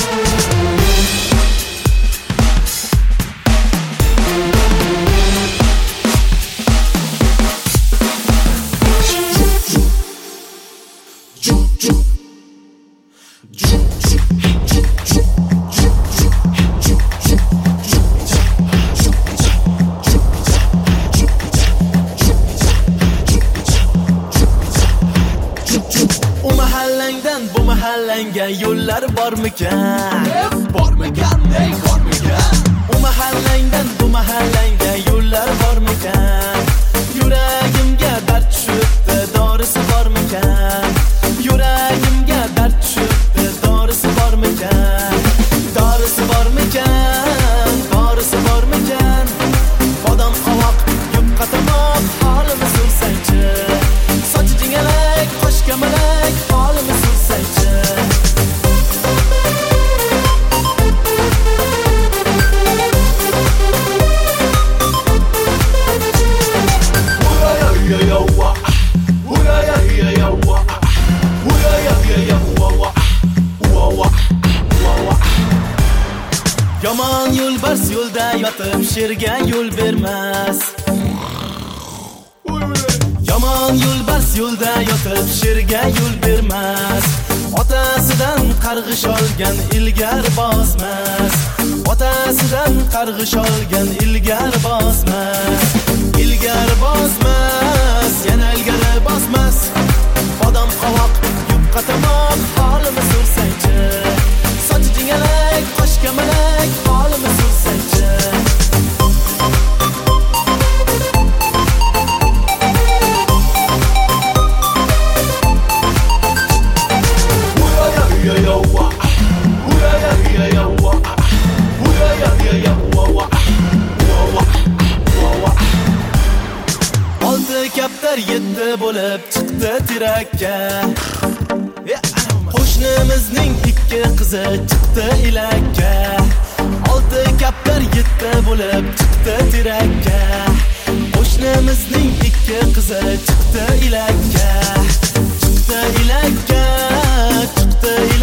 Bu mahallanga yo'llar bormikan? Bormikan, ey bormikan. U mahallangdan bu mahallanga yo'llar bormikan? Yuragimga dard tushibdi, dorisi bormikan? Yuragimga dard tushibdi, dorisi bormikan? Dorisi bormikan? Dorisi bormikan? Odam qovoq, yupqa tomoq, holimi sursangchi. Sochi jingalak, qosh kamalak, holimi sursangchi. Yomon yo'lbars yo'lda yotib sherga yo'l bermas. Yomon yo'lbars yo'lda yotib sherga yo'l bermas. Otasidan qarg'ish olgan ilgar bosmas. Otasidan qarg'ish olgan ilgar bosmas. Ilgar bosmas, yana ilgari bosmas. Odam qovoq, yupqa tomoq, holimi sursangchi. Sochi jingalak, qosh kamalak, holimi sursangchi. Olti kaptar yetti bo'lib chiqdi tirakka. Qo'shnimizning ikki qizi chiqdi ilakka. Olti kaptar yetti bo'lib chiqdi tirakka. Qo'shnimizning ikki qizi chiqdi ilakka. Chiqdi ilakka, chiqdi ilakka.